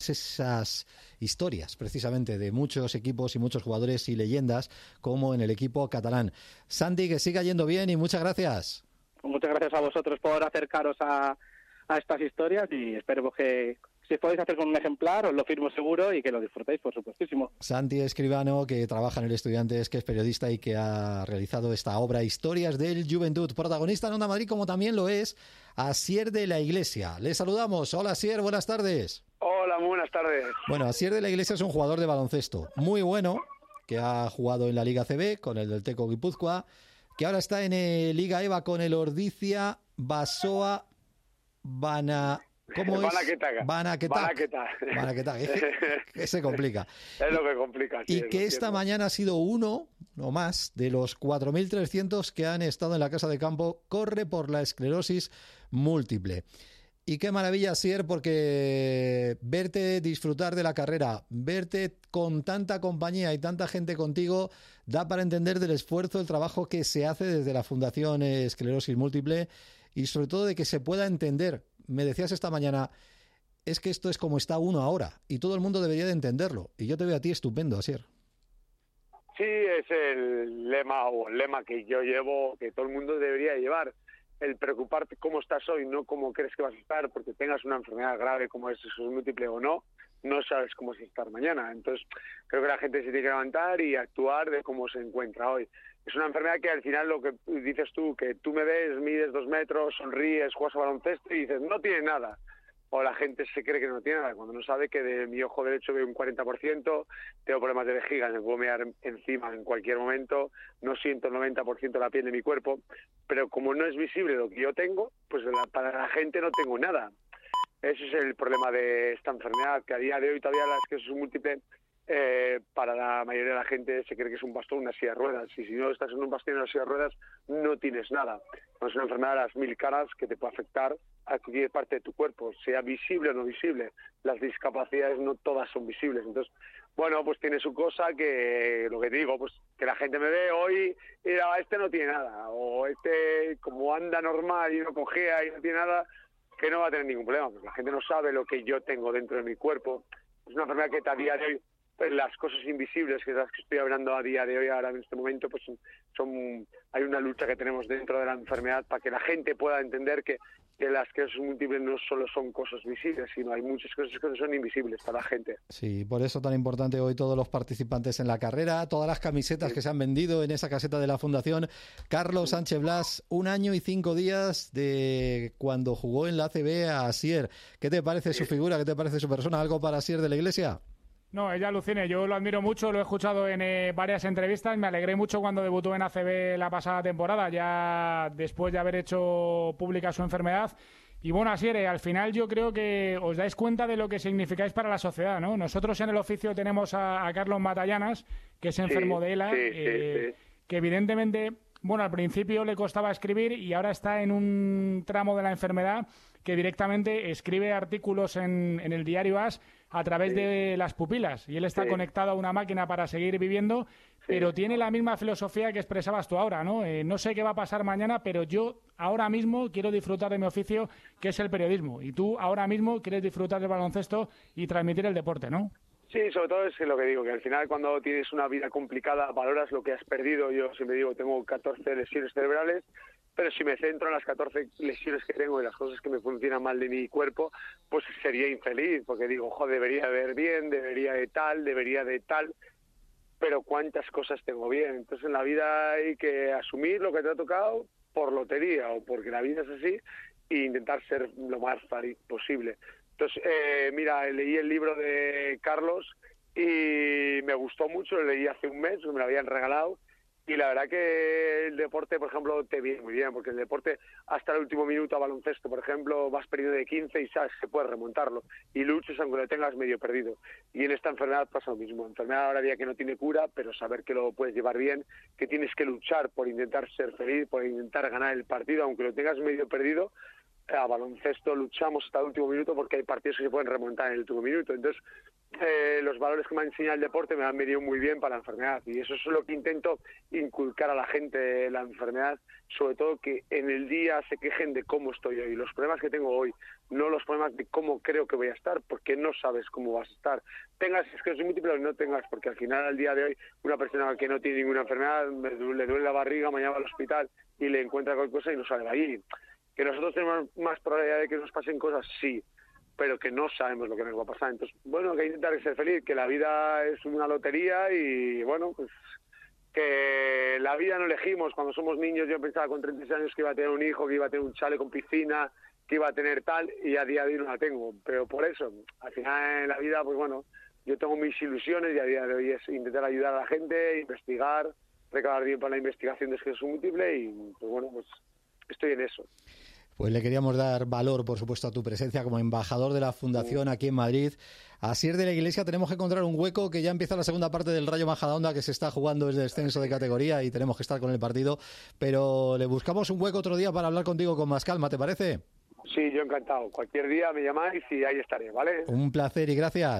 esas historias precisamente de muchos equipos y muchos jugadores y leyendas como en el equipo catalán. Santi, que siga yendo bien y muchas gracias. Muchas gracias a vosotros por acercaros a estas historias y esperemos que si podéis hacer con un ejemplar os lo firmo seguro y que lo disfrutéis, por supuestísimo. Santi Escribano, que trabaja en el Estudiantes, que es periodista y que ha realizado esta obra Historias del Joventut. Protagonista en Onda Madrid, como también lo es Asier de la Iglesia. Le saludamos. Hola, Asier, buenas tardes. Hola, muy buenas tardes. Bueno, Asier de la Iglesia es un jugador de baloncesto muy bueno, que ha jugado en la Liga CB con el del Teco Guipúzcoa, que ahora está en Liga EVA con el Ordizia Basoa ¿Cómo es? Banaketak. Que se complica. Es lo que complica. Sí, y que esta mañana ha sido uno, no más, de los 4.300 que han estado en la casa de campo, corre por la esclerosis múltiple. Y qué maravilla, Asier, porque verte disfrutar de la carrera, verte con tanta compañía y tanta gente contigo, da para entender del esfuerzo, el trabajo que se hace desde la Fundación Esclerosis Múltiple y sobre todo de que se pueda entender. Me decías esta mañana, es que esto es como está uno ahora y todo el mundo debería de entenderlo. Y yo te veo a ti estupendo, Asier. Sí, es el lema que yo llevo, que todo el mundo debería llevar. El preocuparte cómo estás hoy, no cómo crees que vas a estar, porque tengas una enfermedad grave como es múltiple o no sabes cómo es estar mañana. Entonces, creo que la gente se tiene que levantar y actuar de cómo se encuentra hoy. Es una enfermedad que al final lo que dices tú, que tú me ves, mides 2 metros, sonríes, juegas a baloncesto y dices, no tiene nada. O la gente se cree que no tiene nada, cuando no sabe que de mi ojo derecho veo un 40%, tengo problemas de vejiga, me puedo mear encima en cualquier momento, no siento el 90% de la piel de mi cuerpo, pero como no es visible lo que yo tengo, pues para la gente no tengo nada. Ese es el problema de esta enfermedad, que a día de hoy todavía la esclerosis múltiple, para la mayoría de la gente se cree que es un bastón, una silla de ruedas, y si no estás en un bastón, una silla de ruedas, no tienes nada. No es una enfermedad de las 1000 caras que te puede afectar a cualquier parte de tu cuerpo, sea visible o no visible. Las discapacidades no todas son visibles. Entonces, bueno, pues tiene su cosa que, lo que te digo, pues que la gente me ve hoy y este no tiene nada, o este como anda normal y no cojea y no tiene nada, que no va a tener ningún problema. Pues la gente no sabe lo que yo tengo dentro de mi cuerpo. Es una enfermedad que a día de hoy, pues las cosas invisibles, que es las que estoy hablando a día de hoy, ahora en este momento, pues hay una lucha que tenemos dentro de la enfermedad para que la gente pueda entender que las esclerosis múltiples no solo son cosas visibles, sino hay muchas cosas que son invisibles para la gente. Sí, por eso tan importante hoy todos los participantes en la carrera, todas las camisetas que se han vendido en esa caseta de la Fundación. Carlos Sánchez Blas, 1 año y 5 días de cuando jugó en la ACB a Asier. ¿Qué te parece su figura? ¿Qué te parece su persona? ¿Algo para Asier de la Iglesia? No, ella alucina, yo lo admiro mucho, lo he escuchado en varias entrevistas, me alegré mucho cuando debutó en ACB la pasada temporada, ya después de haber hecho pública su enfermedad. Y bueno, Asier, al final yo creo que os dais cuenta de lo que significáis para la sociedad, ¿no? Nosotros en el oficio tenemos a Carlos Matallanas, que es enfermo de ELA, que evidentemente, bueno, al principio le costaba escribir y ahora está en un tramo de la enfermedad que directamente escribe artículos en el diario AS a través de las pupilas y él está conectado a una máquina para seguir viviendo, pero tiene la misma filosofía que expresabas tú ahora, ¿no? No sé qué va a pasar mañana, pero yo ahora mismo quiero disfrutar de mi oficio, que es el periodismo, y tú ahora mismo quieres disfrutar del baloncesto y transmitir el deporte, ¿no? Sí, sobre todo es lo que digo, que al final cuando tienes una vida complicada valoras lo que has perdido. Yo siempre digo, tengo 14 lesiones cerebrales, pero si me centro en las 14 lesiones que tengo y las cosas que me funcionan mal de mi cuerpo, pues sería infeliz, porque digo, joder, debería ver bien, debería de tal, pero cuántas cosas tengo bien. Entonces en la vida hay que asumir lo que te ha tocado por lotería o porque la vida es así e intentar ser lo más feliz posible. Entonces, mira, leí el libro de Carlos y me gustó mucho, lo leí hace un mes, me lo habían regalado, y la verdad que el deporte, por ejemplo, te viene muy bien, porque el deporte hasta el último minuto a baloncesto, por ejemplo, vas perdiendo de 15 y sabes que puedes remontarlo, y luchas aunque lo tengas medio perdido. Y en esta enfermedad pasa lo mismo, enfermedad ahora día que no tiene cura, pero saber que lo puedes llevar bien, que tienes que luchar por intentar ser feliz, por intentar ganar el partido, aunque lo tengas medio perdido. A baloncesto luchamos hasta el último minuto porque hay partidos que se pueden remontar en el último minuto. Entonces, los valores que me ha enseñado el deporte me han venido muy bien para la enfermedad, y eso es lo que intento inculcar a la gente, la enfermedad, sobre todo que en el día se quejen de cómo estoy hoy, los problemas que tengo hoy, no los problemas de cómo creo que voy a estar, porque no sabes cómo vas a estar, tengas esclerosis múltiple o no tengas, porque al final al día de hoy una persona que no tiene ninguna enfermedad le duele la barriga, mañana va al hospital y le encuentra cualquier cosa y no sale de ahí. Que nosotros tenemos más probabilidad de que nos pasen cosas, sí, pero que no sabemos lo que nos va a pasar. Entonces, bueno, que hay que intentar ser feliz, que la vida es una lotería y, bueno, pues que la vida no elegimos. Cuando somos niños yo pensaba con 36 años que iba a tener un hijo, que iba a tener un chale con piscina, que iba a tener tal, y a día de hoy no la tengo. Pero por eso, al final en la vida, pues bueno, yo tengo mis ilusiones y a día de hoy es intentar ayudar a la gente, investigar, recabar bien para la investigación de esclerosis múltiple y, pues bueno, pues estoy en eso. Pues le queríamos dar valor, por supuesto, a tu presencia como embajador de la Fundación aquí en Madrid. A Asier de la Iglesia tenemos que encontrar un hueco, que ya empieza la segunda parte del Rayo Majadahonda, que se está jugando desde el descenso de categoría y tenemos que estar con el partido. Pero le buscamos un hueco otro día para hablar contigo con más calma, ¿te parece? Sí, yo encantado. Cualquier día me llamáis y ahí estaré, ¿vale? Un placer y gracias.